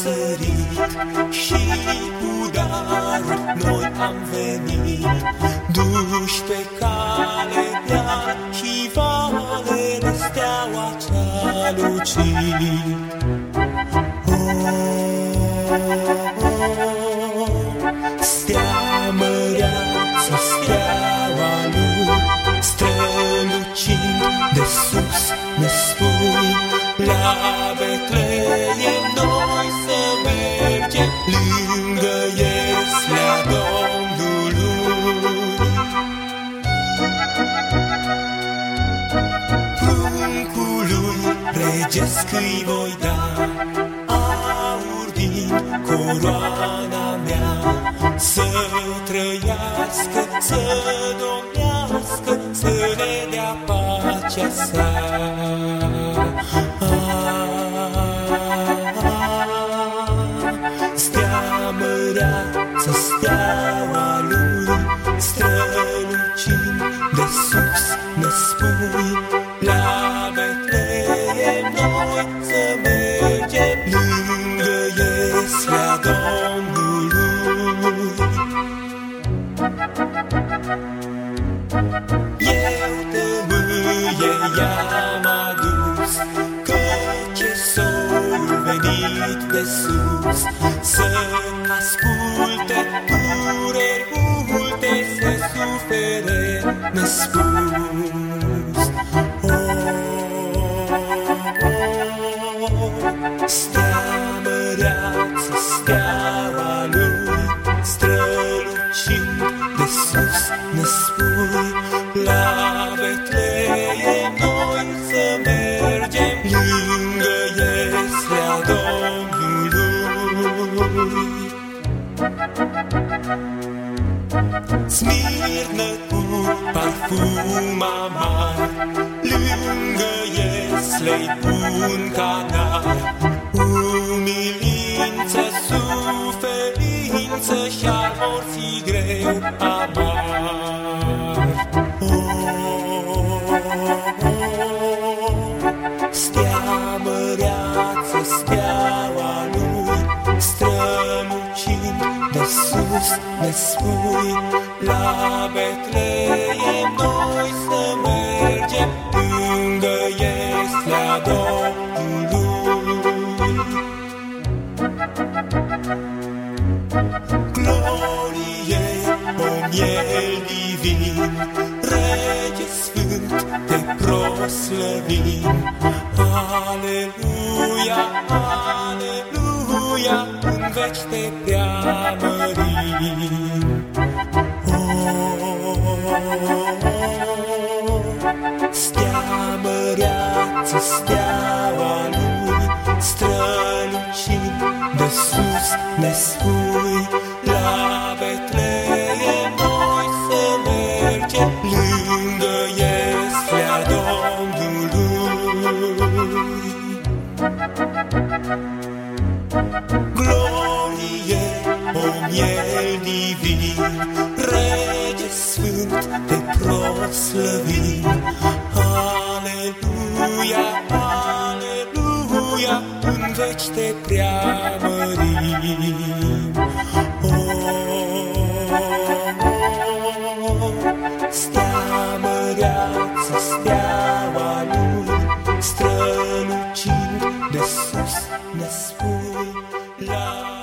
sărit și cu daruri noi am venit, duși pe cale deal și vale de steaua ce-a lucit. Stea măreață, steaua lui, strălucind de sus ne spui, la Betleem noi să mergem, lângă ieslea Domnului. Pruncului regesc îi voi da, aur din coroana mea, să trăiască, să domnească, să ne dea pacea sa. Stea măreață, steaua lui, strălucind de sus ne spui, la Betleem noi să mergem, lângă ieslea Domnului. Eu tămâie i-am adus, căci e sorul venit de sus, să asculte dureri multe, să sufere nespus. Stea măreață, steaua lui, strălucind de sus ne spui, la Betleem noi să mergem, lângă ieslea Domnului. Smirnă cu parfum amar, lângă ieslei pun ca dar, umilință, suferință și-ar morții greu amar. Stea măreață, steaua lui, strălucind de sus ne spui, la Betleem noi să mergem, lângă ieslea Domnului. Glorie, o miel divin, Rege sfânt te proslăvim. Aleluia, aleluia, în veci te preamărim. Stea măreață, steaua lui, strălucind de sus ne spui, la Betleem noi să mergem, lângă ieslea Domnului. Glorie, o miel divin, Rege sfânt te proslăvim. Aleluia, aleluia, în veci te preamărim. Stea măreață, steaua lui, strălucind de sus ne spui, la